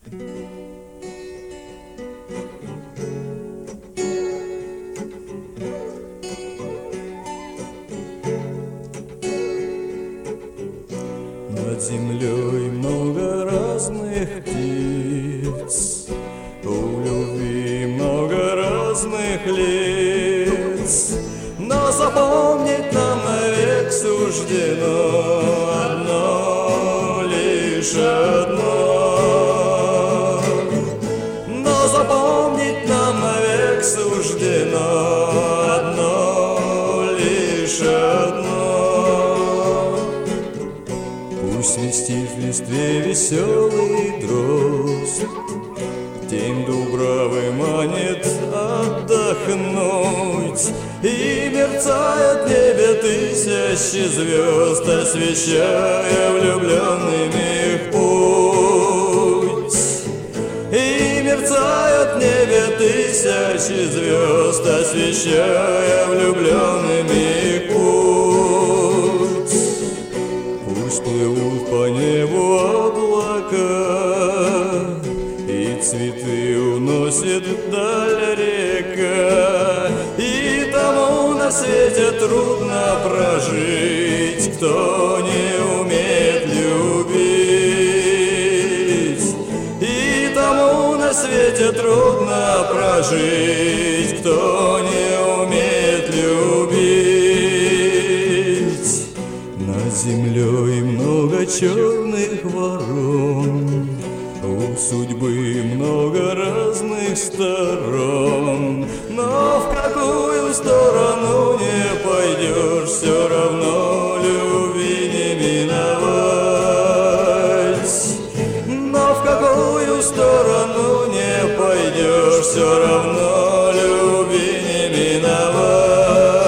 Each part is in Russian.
Над землей много разных птиц, у любви много разных лиц, но запомнить нам навек суждено одно, лишь одно. Но запомнить нам навек суждено одно, лишь одно. Пусть свистит в листве веселый дрозд, день дубравы манит отдохнуть, и мерцает в небе тысячи звезд, освещая влюбленным их путь. И мерцает в небе тысячи звезд, освещая влюбленным их путь. Пусть плывут по небу облака, и цветы уносит вдаль река, и тому на свете трудно прожить, кто не умеет любить. И тому на свете трудно прожить, кто не умеет любить. Над землей много черных ворон, у судьбы много разных сторон, но в какую сторону не пойдешь, все равно любви не миновать. Но в какую сторону не пойдешь, все равно любви не миновать.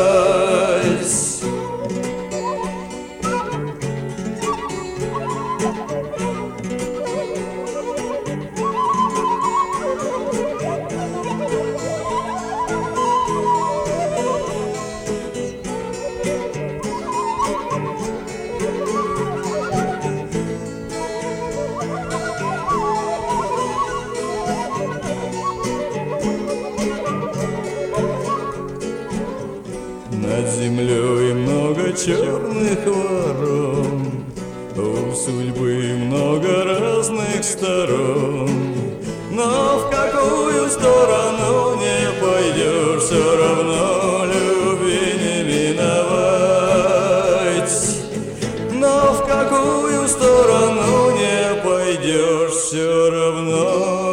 Над землей много черных ворон, у судьбы много разных сторон, но в какую сторону не пойдешь, все равно любви не миновать. Но в какую сторону не пойдешь, все равно